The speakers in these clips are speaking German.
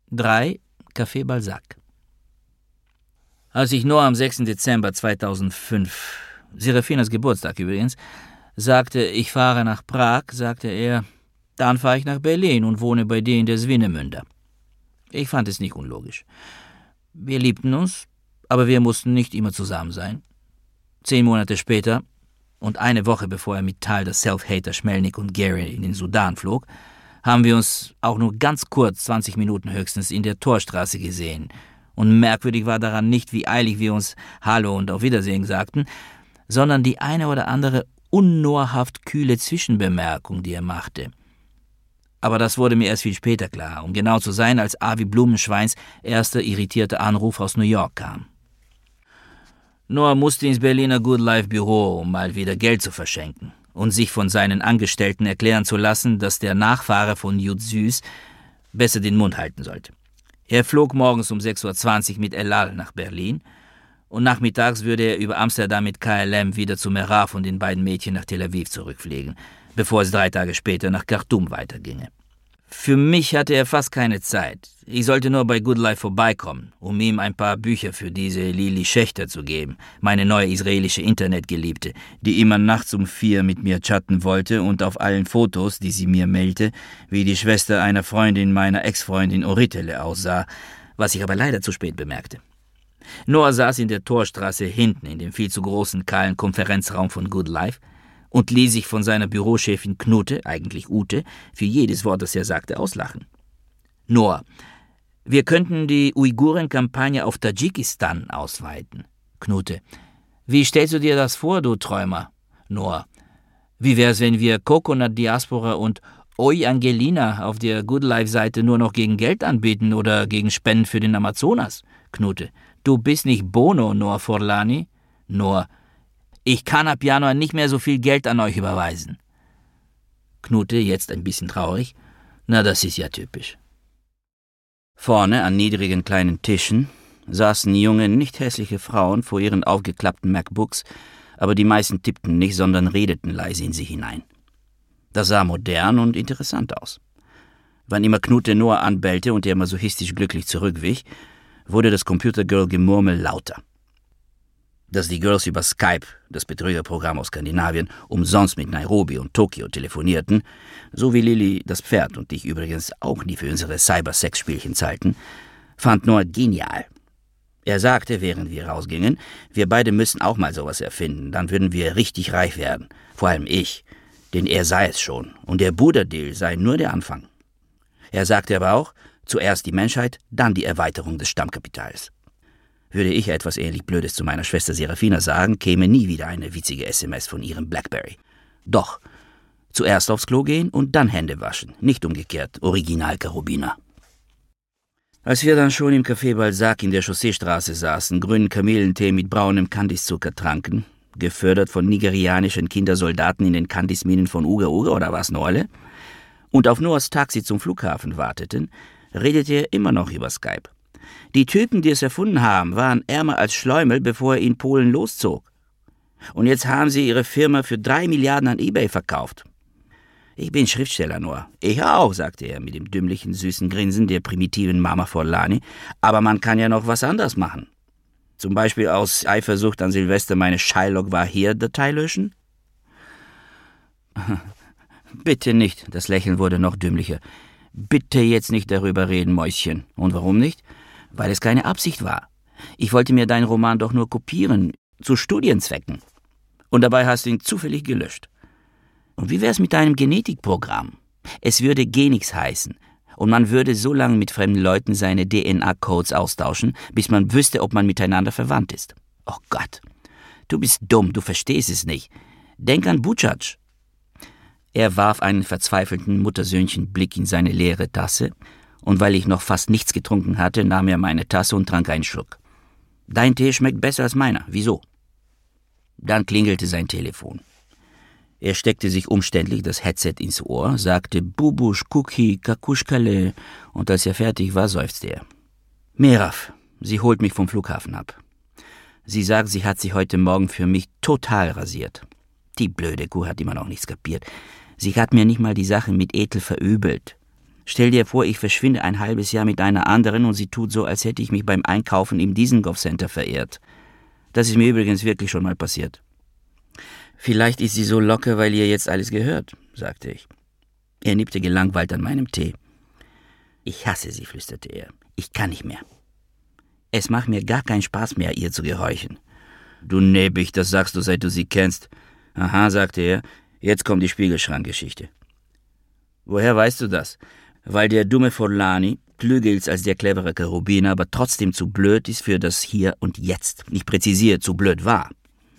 3. Café Balzac. Als ich Noah am 6. Dezember 2005, Serafinas Geburtstag übrigens, sagte, ich fahre nach Prag, sagte er, dann fahre ich nach Berlin und wohne bei dir in der Swinemünder. Ich fand es nicht unlogisch. Wir liebten uns, aber wir mussten nicht immer zusammen sein. 10 Monate später und eine Woche bevor er mit Teil der Self-Hater Schmelnick und Gary in den Sudan flog, haben wir uns auch nur ganz kurz, 20 Minuten höchstens, in der Torstraße gesehen. Und merkwürdig war daran nicht, wie eilig wir uns Hallo und Auf Wiedersehen sagten, sondern die eine oder andere unnohrhaft kühle Zwischenbemerkung, die er machte. Aber das wurde mir erst viel später klar, um genau zu sein, als Avi Blumenschweins erster irritierter Anruf aus New York kam. Noah musste ins Berliner Good Life Büro, um mal wieder Geld zu verschenken und sich von seinen Angestellten erklären zu lassen, dass der Nachfahre von Jud Süß besser den Mund halten sollte. Er flog morgens um 6:20 Uhr mit El Al nach Berlin und nachmittags würde er über Amsterdam mit KLM wieder zu Meraf und den beiden Mädchen nach Tel Aviv zurückfliegen, bevor es 3 Tage später nach Khartoum weiterginge. Für mich hatte er fast keine Zeit. Ich sollte nur bei Good Life vorbeikommen, um ihm ein paar Bücher für diese Lili Schächter zu geben, meine neue israelische Internetgeliebte, die immer nachts um 4 mit mir chatten wollte und auf allen Fotos, die sie mir mailte, wie die Schwester einer Freundin meiner Ex-Freundin Oritele aussah, was ich aber leider zu spät bemerkte. Noah saß in der Torstraße hinten in dem viel zu großen, kahlen Konferenzraum von Good Life und ließ sich von seiner Bürochefin Knute, eigentlich Ute, für jedes Wort, das er sagte, auslachen. Noah, wir könnten die Uiguren-Kampagne auf Tadschikistan ausweiten. Knute, wie stellst du dir das vor, du Träumer? Noah, wie wär's, wenn wir Coconut Diaspora und Oi Angelina auf der Good Life-Seite nur noch gegen Geld anbieten oder gegen Spenden für den Amazonas? Knute, du bist nicht Bono, Noah Forlani? Noah, ich kann ab Januar nicht mehr so viel Geld an euch überweisen. Knute, jetzt ein bisschen traurig. Na, das ist ja typisch. Vorne an niedrigen kleinen Tischen saßen junge, nicht hässliche Frauen vor ihren aufgeklappten MacBooks, aber die meisten tippten nicht, sondern redeten leise in sie hinein. Das sah modern und interessant aus. Wann immer Knute Noah anbellte und er masochistisch glücklich zurückwich, wurde das Computergirl-Gemurmel lauter. Dass die Girls über Skype, das Betrügerprogramm aus Skandinavien, umsonst mit Nairobi und Tokio telefonierten, so wie Lilly das Pferd und ich übrigens auch nie für unsere Cybersex-Spielchen zahlten, fand Noah genial. Er sagte, während wir rausgingen, wir beide müssen auch mal sowas erfinden, dann würden wir richtig reich werden, vor allem ich, denn er sei es schon und der Buddha-Deal sei nur der Anfang. Er sagte aber auch, zuerst die Menschheit, dann die Erweiterung des Stammkapitals. Würde ich etwas ähnlich Blödes zu meiner Schwester Serafina sagen, käme nie wieder eine witzige SMS von ihrem Blackberry. Doch, zuerst aufs Klo gehen und dann Hände waschen, nicht umgekehrt, Original Karobiner. Als wir dann schon im Café Balzac in der Chausseestraße saßen, grünen Kamillentee mit braunem Kandiszucker tranken, gefördert von nigerianischen Kindersoldaten in den Kandisminen von Uga Uga oder was Norle, und auf Noahs Taxi zum Flughafen warteten, redete er immer noch über Skype. Die Typen, die es erfunden haben, waren ärmer als Schleumel, bevor er in Polen loszog. Und jetzt haben sie ihre Firma für 3 Milliarden an eBay verkauft. Ich bin Schriftsteller, Noah. Ich auch, sagte er mit dem dümmlichen, süßen Grinsen der primitiven Mama Forlani. Aber man kann ja noch was anderes machen. Zum Beispiel aus Eifersucht an Silvester meine Shylock war hier Datei löschen? Bitte nicht, das Lächeln wurde noch dümmlicher. Bitte jetzt nicht darüber reden, Mäuschen. Und warum nicht? Weil es keine Absicht war. Ich wollte mir deinen Roman doch nur kopieren, zu Studienzwecken. Und dabei hast du ihn zufällig gelöscht. Und wie wär's mit deinem Genetikprogramm? Es würde Genix heißen. Und man würde so lange mit fremden Leuten seine DNA-Codes austauschen, bis man wüsste, ob man miteinander verwandt ist. Oh Gott, du bist dumm, du verstehst es nicht. Denk an Bucic. Er warf einen verzweifelten Muttersöhnchen-Blick in seine leere Tasse, und weil ich noch fast nichts getrunken hatte, nahm er meine Tasse und trank einen Schluck. Dein Tee schmeckt besser als meiner. Wieso? Dann klingelte sein Telefon. Er steckte sich umständlich das Headset ins Ohr, sagte Bubusch, Kuki, Kakuschkale, und als er fertig war, seufzte er. Meraf, sie holt mich vom Flughafen ab. Sie sagt, sie hat sich heute Morgen für mich total rasiert. Die blöde Kuh hat immer noch nichts kapiert. Sie hat mir nicht mal die Sache mit Ethel verübelt. Stell dir vor, ich verschwinde ein halbes Jahr mit einer anderen und sie tut so, als hätte ich mich beim Einkaufen im Dizengoff Center verirrt. Das ist mir übrigens wirklich schon mal passiert. Vielleicht ist sie so locker, weil ihr jetzt alles gehört, sagte ich. Er nippte gelangweilt an meinem Tee. Ich hasse sie, flüsterte er. Ich kann nicht mehr. Es macht mir gar keinen Spaß mehr, ihr zu gehorchen. Du Nebbig, das sagst du, seit du sie kennst. Aha, sagte er, jetzt kommt die Spiegelschrankgeschichte. Woher weißt du das? Weil der dumme Forlani klüger ist als der clevere Cherubiner, aber trotzdem zu blöd ist für das Hier und Jetzt. Ich präzisiere, zu blöd war.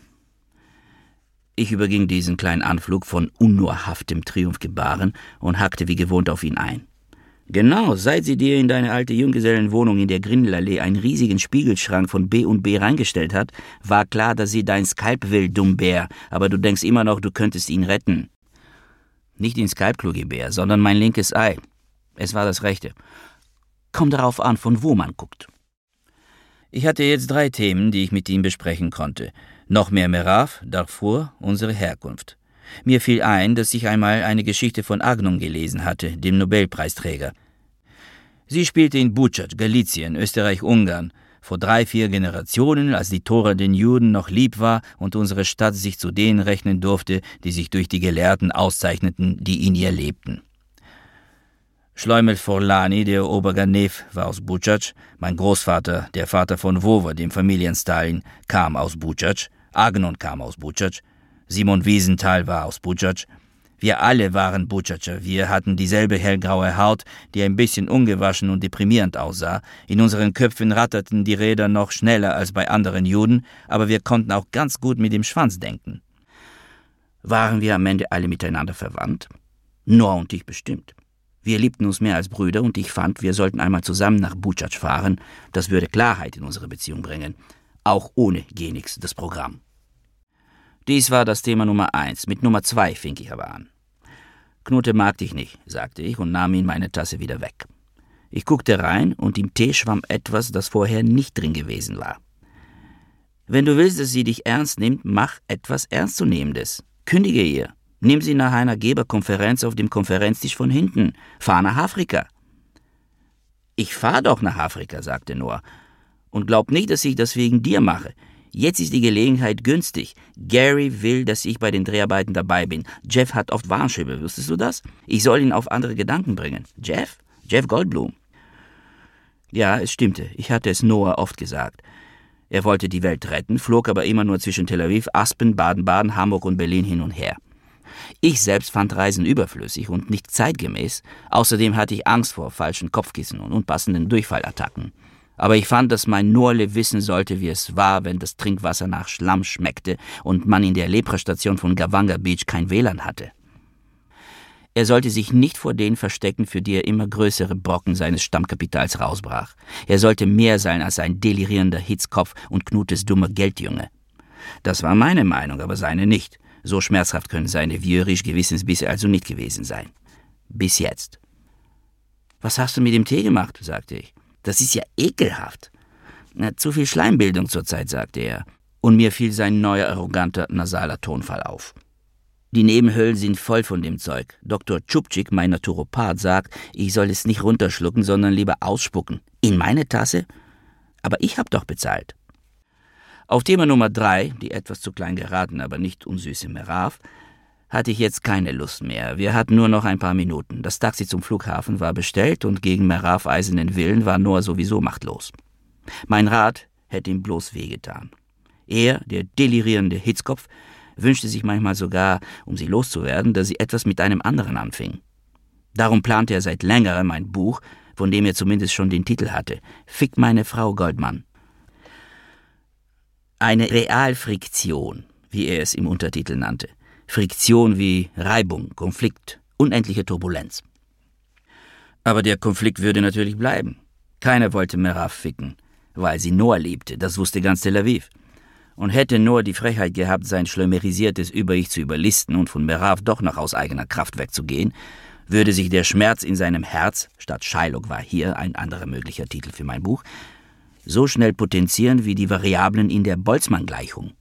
Ich überging diesen kleinen Anflug von unnorhaftem Triumphgebaren und hackte wie gewohnt auf ihn ein. Genau, seit sie dir in deine alte Junggesellenwohnung in der Grindelallee einen riesigen Spiegelschrank von B&B reingestellt hat, war klar, dass sie dein Skalp will, Dummbär, aber du denkst immer noch, du könntest ihn retten. Nicht den Skalp, Klugibär, sondern mein linkes Ei. Es war das rechte. Kommt darauf an, von wo man guckt. Ich hatte jetzt 3 Themen, die ich mit ihm besprechen konnte. Noch mehr Merav, Darfur, unsere Herkunft. Mir fiel ein, dass ich einmal eine Geschichte von Agnum gelesen hatte, dem Nobelpreisträger. Sie spielte in Bučac, Galizien, Österreich-Ungarn, vor 3-4 Generationen, als die Tora den Juden noch lieb war und unsere Stadt sich zu denen rechnen durfte, die sich durch die Gelehrten auszeichneten, die in ihr lebten. Schleumel Forlani, der Oberganev, war aus Bučac, mein Großvater, der Vater von Wower, dem Familienstalin, kam aus Bučac, Agnon kam aus Bučac, Simon Wiesenthal war aus Bučac. Wir alle waren Bučacer, wir hatten dieselbe hellgraue Haut, die ein bisschen ungewaschen und deprimierend aussah. In unseren Köpfen ratterten die Räder noch schneller als bei anderen Juden, aber wir konnten auch ganz gut mit dem Schwanz denken. Waren wir am Ende alle miteinander verwandt? Noah und ich bestimmt. Wir liebten uns mehr als Brüder und ich fand, wir sollten einmal zusammen nach Bučac fahren. Das würde Klarheit in unsere Beziehung bringen. Auch ohne Genix, das Programm. Dies war das Thema Nummer 1. Mit Nummer 2 fing ich aber an. Knute mag dich nicht, sagte ich und nahm ihm meine Tasse wieder weg. Ich guckte rein und im Tee schwamm etwas, das vorher nicht drin gewesen war. Wenn du willst, dass sie dich ernst nimmt, mach etwas Ernstzunehmendes. Kündige ihr. Nimm sie nach einer Geberkonferenz auf dem Konferenztisch von hinten. Fahr nach Afrika. Ich fahr doch nach Afrika, sagte Noah. Und glaub nicht, dass ich das wegen dir mache. Jetzt ist die Gelegenheit günstig. Gary will, dass ich bei den Dreharbeiten dabei bin. Jeff hat oft Warnschübe, wusstest du das? Ich soll ihn auf andere Gedanken bringen. Jeff? Jeff Goldblum. Ja, es stimmte. Ich hatte es Noah oft gesagt. Er wollte die Welt retten, flog aber immer nur zwischen Tel Aviv, Aspen, Baden-Baden, Hamburg und Berlin hin und her. Ich selbst fand Reisen überflüssig und nicht zeitgemäß. Außerdem hatte ich Angst vor falschen Kopfkissen und unpassenden Durchfallattacken. Aber ich fand, dass mein Norle wissen sollte, wie es war, wenn das Trinkwasser nach Schlamm schmeckte und man in der Leprastation von Gavanga Beach kein WLAN hatte. Er sollte sich nicht vor denen verstecken, für die er immer größere Brocken seines Stammkapitals rausbrach. Er sollte mehr sein als ein delirierender Hitzkopf und Knutes dummer Geldjunge. Das war meine Meinung, aber seine nicht. So schmerzhaft können seine vierisch Gewissensbisse also nicht gewesen sein. Bis jetzt. »Was hast du mit dem Tee gemacht?« sagte ich. »Das ist ja ekelhaft.« »Na, zu viel Schleimbildung zurzeit«, sagte er. Und mir fiel sein neuer, arroganter, nasaler Tonfall auf. »Die Nebenhöhlen sind voll von dem Zeug. Dr. Tschupczyk, mein Naturopath, sagt, ich soll es nicht runterschlucken, sondern lieber ausspucken. In meine Tasse? Aber ich hab doch bezahlt.« Auf Thema Nummer 3, die etwas zu klein geraten, aber nicht unsüße Merav, hatte ich jetzt keine Lust mehr. Wir hatten nur noch ein paar Minuten. Das Taxi zum Flughafen war bestellt und gegen Merav eisernen Willen war Noah sowieso machtlos. Mein Rat hätte ihm bloß wehgetan. Er, der delirierende Hitzkopf, wünschte sich manchmal sogar, um sie loszuwerden, dass sie etwas mit einem anderen anfing. Darum plante er seit längerem ein Buch, von dem er zumindest schon den Titel hatte: »Fick meine Frau, Goldmann.« Eine Realfriktion, wie er es im Untertitel nannte. Friktion wie Reibung, Konflikt, unendliche Turbulenz. Aber der Konflikt würde natürlich bleiben. Keiner wollte Merav ficken, weil sie Noah liebte, das wusste ganz Tel Aviv. Und hätte Noah die Frechheit gehabt, sein schleumerisiertes Über-Ich zu überlisten und von Merav doch noch aus eigener Kraft wegzugehen, würde sich der Schmerz in seinem Herz, statt Shylock war hier ein anderer möglicher Titel für mein Buch, so schnell potenzieren wie die Variablen in der Boltzmann-Gleichung.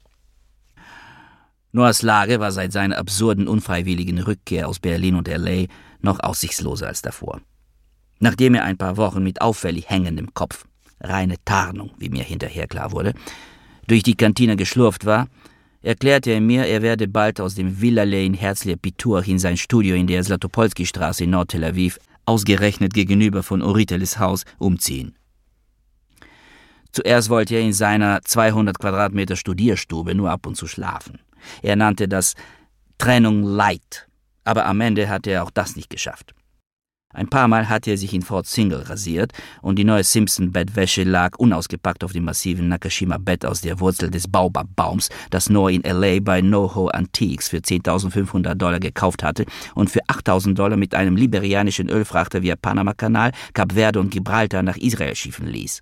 Noahs Lage war seit seiner absurden, unfreiwilligen Rückkehr aus Berlin und L.A. noch aussichtsloser als davor. Nachdem er ein paar Wochen mit auffällig hängendem Kopf, reine Tarnung, wie mir hinterher klar wurde, durch die Kantine geschlurft war, erklärte er mir, er werde bald aus dem Villa-Lane in Herzliya Pituach in sein Studio in der Zlatopolski-Straße in Nord-Tel Aviv, ausgerechnet gegenüber von Oriteles Haus, umziehen. Zuerst wollte er in seiner 200 Quadratmeter Studierstube nur ab und zu schlafen. Er nannte das Trennung Light, aber am Ende hatte er auch das nicht geschafft. Ein paar Mal hatte er sich in Fort Single rasiert und die neue Simpson-Bettwäsche lag unausgepackt auf dem massiven Nakashima-Bett aus der Wurzel des Baobab-Baums, das Noah in L.A. bei NoHo Antiques für $10.500 gekauft hatte und für $8.000 mit einem liberianischen Ölfrachter via Panama-Kanal, Kap Verde und Gibraltar nach Israel schiffen ließ.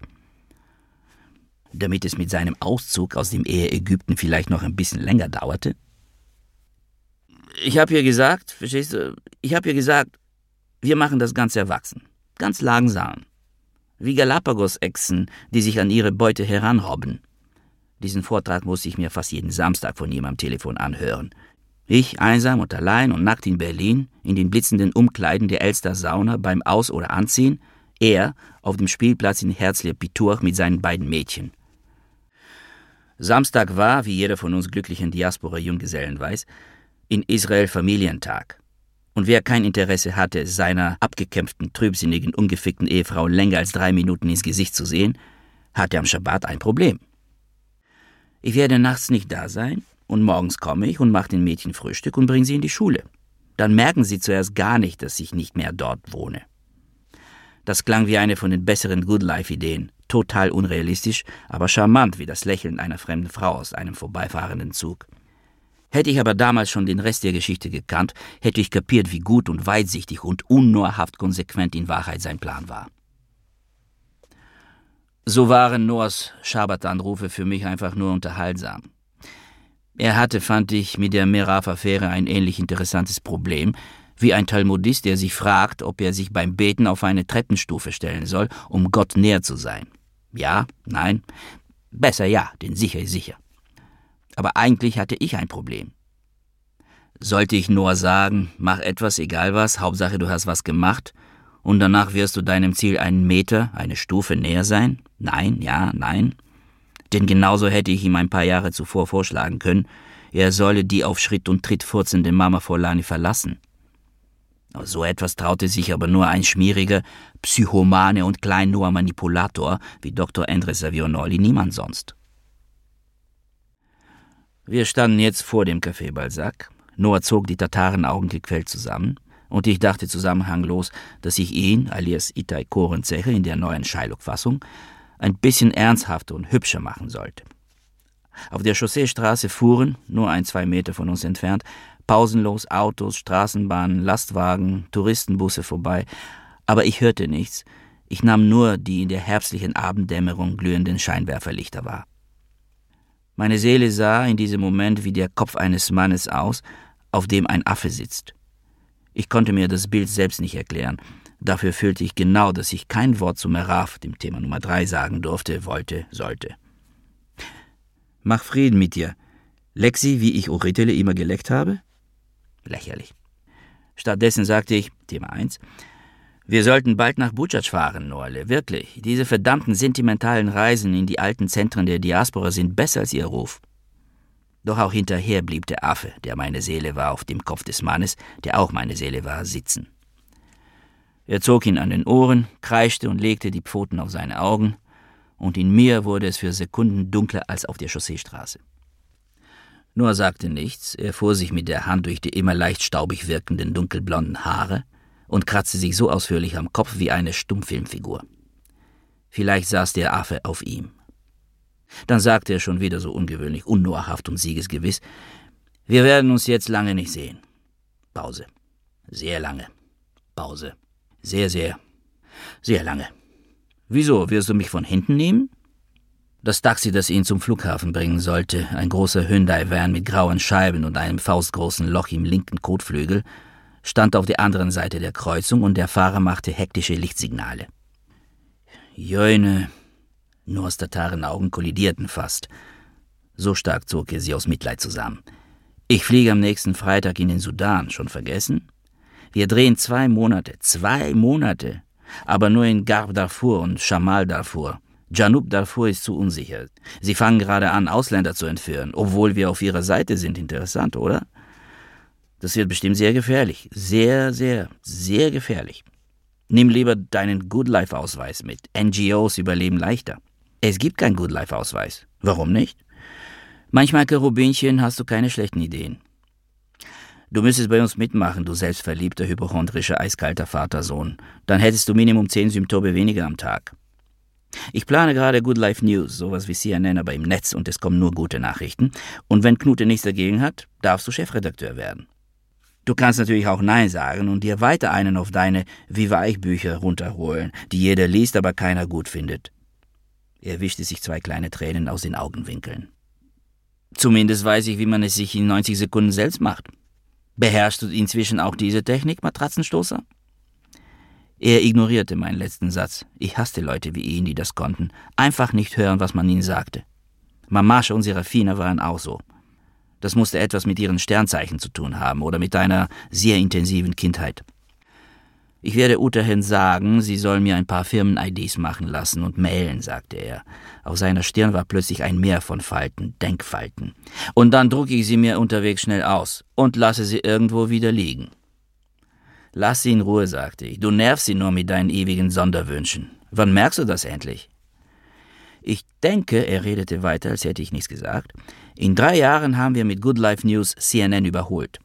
Damit es mit seinem Auszug aus dem Ehe-Ägypten vielleicht noch ein bisschen länger dauerte? Ich habe ihr gesagt, verstehst du, wir machen das ganz erwachsen, ganz langsam, wie Galapagos-Echsen, die sich an ihre Beute heranrobben. Diesen Vortrag musste ich mir fast jeden Samstag von ihm am Telefon anhören. Ich, einsam und allein und nackt in Berlin, in den blitzenden Umkleiden der Elster-Sauna beim Aus- oder Anziehen, er auf dem Spielplatz in Herzliya Pituach mit seinen beiden Mädchen. Samstag war, wie jeder von uns glücklichen Diaspora-Junggesellen weiß, in Israel Familientag. Und wer kein Interesse hatte, seiner abgekämpften, trübsinnigen, ungefickten Ehefrau länger als 3 Minuten ins Gesicht zu sehen, hatte am Schabbat ein Problem. Ich werde nachts nicht da sein und morgens komme ich und mache den Mädchen Frühstück und bringe sie in die Schule. Dann merken sie zuerst gar nicht, dass ich nicht mehr dort wohne. Das klang wie eine von den besseren Good-Life-Ideen, total unrealistisch, aber charmant wie das Lächeln einer fremden Frau aus einem vorbeifahrenden Zug. Hätte ich aber damals schon den Rest der Geschichte gekannt, hätte ich kapiert, wie gut und weitsichtig und unnurhaft konsequent in Wahrheit sein Plan war. So waren Noahs Schabbat-Anrufe für mich einfach nur unterhaltsam. Er hatte, fand ich, mit der Meraf-Affäre ein ähnlich interessantes Problem, wie ein Talmudist, der sich fragt, ob er sich beim Beten auf eine Treppenstufe stellen soll, um Gott näher zu sein. Ja, nein, besser ja, denn sicher ist sicher. Aber eigentlich hatte ich ein Problem. Sollte ich Noah sagen, mach etwas, egal was, Hauptsache du hast was gemacht, und danach wirst du deinem Ziel einen Meter, eine Stufe näher sein? Nein, ja, nein. Denn genauso hätte ich ihm ein paar Jahre zuvor vorschlagen können, er solle die auf Schritt und Tritt furzende Mama Forlani verlassen. So etwas traute sich aber nur ein schmieriger, Psychomane und Klein-Noah-Manipulator wie Dr. Andres Savionoli, niemand sonst. Wir standen jetzt vor dem Café Balzac. Noah zog die Tatarenaugen gequält zusammen und ich dachte zusammenhanglos, dass ich ihn, alias Itai Korenzeche in der neuen Shylock-Fassung, ein bisschen ernsthafter und hübscher machen sollte. Auf der Chausseestraße fuhren, nur 1-2 Meter von uns entfernt, pausenlos Autos, Straßenbahnen, Lastwagen, Touristenbusse vorbei, aber ich hörte nichts, ich nahm nur die in der herbstlichen Abenddämmerung glühenden Scheinwerferlichter wahr. Meine Seele sah in diesem Moment wie der Kopf eines Mannes aus, auf dem ein Affe sitzt. Ich konnte mir das Bild selbst nicht erklären. Dafür fühlte ich genau, dass ich kein Wort zu Meraf, dem Thema Nummer 3, sagen durfte, wollte, sollte. Mach Frieden mit dir. Lexi, wie ich Oritele immer geleckt habe? Lächerlich. Stattdessen sagte ich, Thema 1, wir sollten bald nach Buczac fahren, Noale, wirklich. Diese verdammten sentimentalen Reisen in die alten Zentren der Diaspora sind besser als ihr Ruf. Doch auch hinterher blieb der Affe, der meine Seele war, auf dem Kopf des Mannes, der auch meine Seele war, sitzen. Er zog ihn an den Ohren, kreischte und legte die Pfoten auf seine Augen, und in mir wurde es für Sekunden dunkler als auf der Chausseestraße. Noah sagte nichts, er fuhr sich mit der Hand durch die immer leicht staubig wirkenden dunkelblonden Haare und kratzte sich so ausführlich am Kopf wie eine Stummfilmfigur. Vielleicht saß der Affe auf ihm. Dann sagte er schon wieder so ungewöhnlich, unnohrhaft und siegesgewiss, wir werden uns jetzt lange nicht sehen. Pause. Sehr lange. Pause. Sehr, sehr, sehr lange. Wieso, wirst du mich von hinten nehmen? Das Taxi, das ihn zum Flughafen bringen sollte, ein großer Hyundai-Van mit grauen Scheiben und einem faustgroßen Loch im linken Kotflügel, stand auf der anderen Seite der Kreuzung und der Fahrer machte hektische Lichtsignale. Jöne, Noahs Tatarenaugen kollidierten fast. So stark zog er sie aus Mitleid zusammen. Ich fliege am nächsten Freitag in den Sudan, schon vergessen? Wir drehen 2 Monate, Aber nur in Garb Darfur und Shamal Darfur. Janub Darfur ist zu unsicher. Sie fangen gerade an, Ausländer zu entführen, obwohl wir auf ihrer Seite sind. Interessant, oder? Das wird bestimmt sehr gefährlich. Sehr, sehr, sehr gefährlich. Nimm lieber deinen Good-Life-Ausweis mit. NGOs überleben leichter. Es gibt keinen Good-Life-Ausweis. Warum nicht? Manchmal, Cherubinchen, hast du keine schlechten Ideen. Du müsstest bei uns mitmachen, du selbstverliebter, hypochondrischer, eiskalter Vatersohn. Dann hättest du Minimum 10 Symptome weniger am Tag. Ich plane gerade Good Life News, sowas wie CNN, aber im Netz, und es kommen nur gute Nachrichten. Und wenn Knute nichts dagegen hat, darfst du Chefredakteur werden. Du kannst natürlich auch Nein sagen und dir weiter einen auf deine Wie war ich Bücher runterholen, die jeder liest, aber keiner gut findet. Er wischte sich 2 kleine Tränen aus den Augenwinkeln. Zumindest weiß ich, wie man es sich in 90 Sekunden selbst macht. Beherrschst du inzwischen auch diese Technik, Matratzenstoßer? Er ignorierte meinen letzten Satz. Ich hasste Leute wie ihn, die das konnten. Einfach nicht hören, was man ihnen sagte. Mamasche und Serafina waren auch so. Das musste etwas mit ihren Sternzeichen zu tun haben oder mit einer sehr intensiven Kindheit. Ich werde Uterhen sagen, sie soll mir ein paar Firmen-IDs machen lassen und mailen, sagte er. Auf seiner Stirn war plötzlich ein Meer von Falten, Denkfalten. Und dann drucke ich sie mir unterwegs schnell aus und lasse sie irgendwo wieder liegen. Lass sie in Ruhe, sagte ich. Du nervst sie nur mit deinen ewigen Sonderwünschen. Wann merkst du das endlich? Ich denke, er redete weiter, als hätte ich nichts gesagt, in 3 Jahren haben wir mit Good Life News CNN überholt.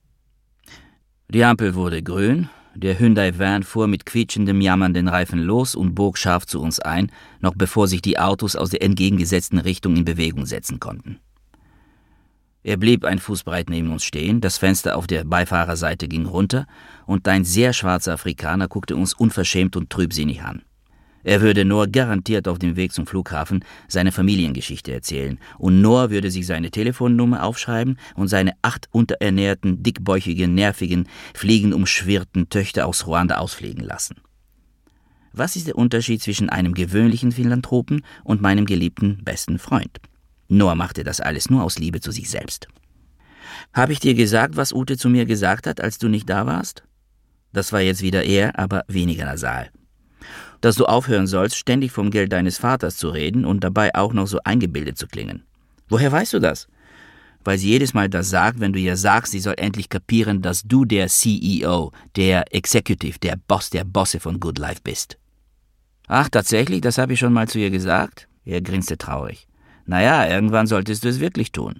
Die Ampel wurde grün, der Hyundai-Van fuhr mit quietschendem, jammernden Reifen los und bog scharf zu uns ein, noch bevor sich die Autos aus der entgegengesetzten Richtung in Bewegung setzen konnten. Er blieb ein Fußbreit neben uns stehen, das Fenster auf der Beifahrerseite ging runter und ein sehr schwarzer Afrikaner guckte uns unverschämt und trübsinnig an. Er würde Noah garantiert auf dem Weg zum Flughafen seine Familiengeschichte erzählen und Noah würde sich seine Telefonnummer aufschreiben und seine 8 unterernährten, dickbäuchigen, nervigen, fliegenumschwirrten Töchter aus Ruanda ausfliegen lassen. Was ist der Unterschied zwischen einem gewöhnlichen Philanthropen und meinem geliebten besten Freund? Noah machte das alles nur aus Liebe zu sich selbst. Habe ich dir gesagt, was Ute zu mir gesagt hat, als du nicht da warst? Das war jetzt wieder er, aber weniger nasal. Dass du aufhören sollst, ständig vom Geld deines Vaters zu reden und dabei auch noch so eingebildet zu klingen. Woher weißt du das? Weil sie jedes Mal das sagt, wenn du ihr sagst, sie soll endlich kapieren, dass du der CEO, der Executive, der Boss der Bosse von Good Life bist. Ach, tatsächlich? Das habe ich schon mal zu ihr gesagt? Er grinste traurig. Naja, irgendwann solltest du es wirklich tun.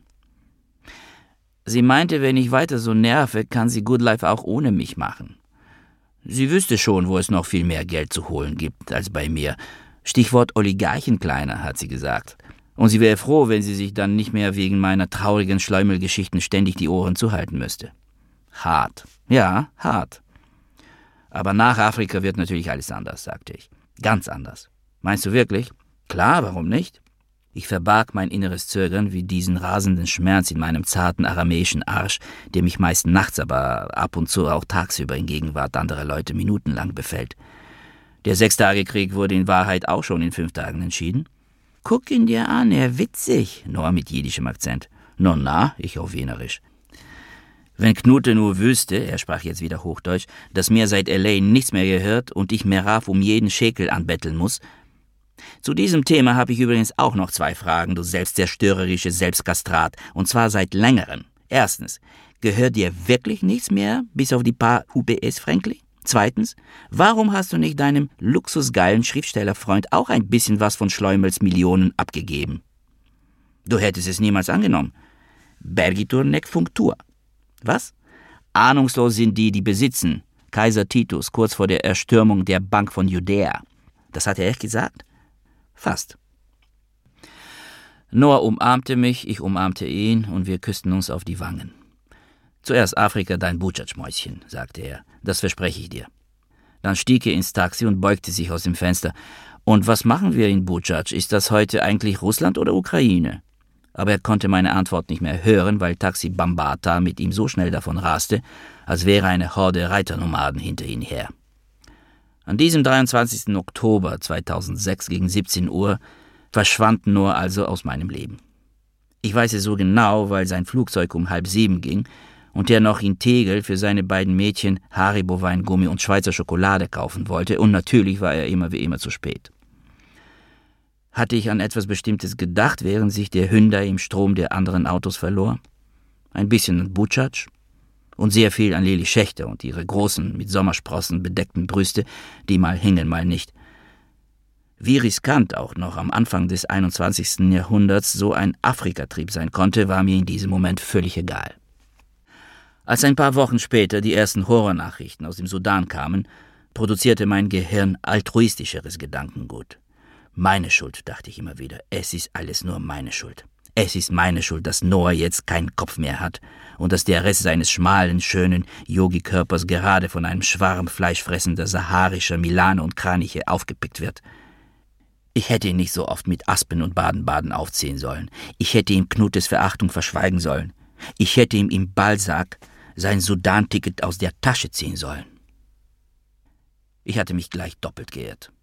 Sie meinte, wenn ich weiter so nerve, kann sie Good Life auch ohne mich machen. Sie wüsste schon, wo es noch viel mehr Geld zu holen gibt als bei mir. Stichwort Oligarchenkleiner, hat sie gesagt. Und sie wäre froh, wenn sie sich dann nicht mehr wegen meiner traurigen Schleumelgeschichten ständig die Ohren zuhalten müsste. Hart. Ja, hart. Aber nach Afrika wird natürlich alles anders, sagte ich. Ganz anders. Meinst du wirklich? Klar, warum nicht? Ich verbarg mein inneres Zögern wie diesen rasenden Schmerz in meinem zarten aramäischen Arsch, der mich meist nachts, aber ab und zu auch tagsüber in Gegenwart anderer Leute minutenlang befällt. Der 6-Tage-Krieg wurde in Wahrheit auch schon in 5 Tagen entschieden. Guck ihn dir an, er witzig, Noah mit jiddischem Akzent. Na, ich auf Wienerisch. Wenn Knute nur wüsste, er sprach jetzt wieder Hochdeutsch, dass mir seit L.A. nichts mehr gehört und ich Meraf um jeden Schekel anbetteln muss. Zu diesem Thema habe ich übrigens auch noch 2 Fragen, du selbstzerstörerische Selbstkastrat, und zwar seit längerem. Erstens, gehört dir wirklich nichts mehr, bis auf die paar UPS-Fränkli? Zweitens, warum hast du nicht deinem luxusgeilen Schriftstellerfreund auch ein bisschen was von Schleumels Millionen abgegeben? Du hättest es niemals angenommen. Bergitur nec functur. Was? Ahnungslos sind die, die besitzen. Kaiser Titus, kurz vor der Erstürmung der Bank von Judäa. Das hat er echt gesagt? Fast. Noah umarmte mich, ich umarmte ihn und wir küssten uns auf die Wangen. Zuerst Afrika, dein Butschatschmäuschen, sagte er. Das verspreche ich dir. Dann stieg er ins Taxi und beugte sich aus dem Fenster. Und was machen wir in Butschatsch? Ist das heute eigentlich Russland oder Ukraine? Aber er konnte meine Antwort nicht mehr hören, weil Taxi Bambata mit ihm so schnell davon raste, als wäre eine Horde Reiternomaden hinter ihm her. An diesem 23. Oktober 2006 gegen 17 Uhr verschwand Noah also aus meinem Leben. Ich weiß es so genau, weil sein Flugzeug um 6:30 ging und der noch in Tegel für seine beiden Mädchen Haribo-Weingummi und Schweizer Schokolade kaufen wollte, und natürlich war er immer wie immer zu spät. Hatte ich an etwas Bestimmtes gedacht, während sich der Hyundai im Strom der anderen Autos verlor? Ein bisschen an Butschatsch und sehr viel an Lili Schächter und ihre großen, mit Sommersprossen bedeckten Brüste, die mal hingen, mal nicht. Wie riskant auch noch am Anfang des 21. Jahrhunderts so ein Afrikatrieb sein konnte, war mir in diesem Moment völlig egal. Als ein paar Wochen später die ersten Horrornachrichten aus dem Sudan kamen, produzierte mein Gehirn altruistischeres Gedankengut. Meine Schuld, dachte ich immer wieder. Es ist alles nur meine Schuld. Es ist meine Schuld, dass Noah jetzt keinen Kopf mehr hat und dass der Rest seines schmalen, schönen Yogi-Körpers gerade von einem Schwarm fleischfressender saharischer Milane und Kraniche aufgepickt wird. Ich hätte ihn nicht so oft mit Aspen und Baden-Baden aufziehen sollen. Ich hätte ihm Knutes Verachtung verschweigen sollen. Ich hätte ihm im Balsack sein Sudan-Ticket aus der Tasche ziehen sollen. Ich hatte mich gleich doppelt geirrt.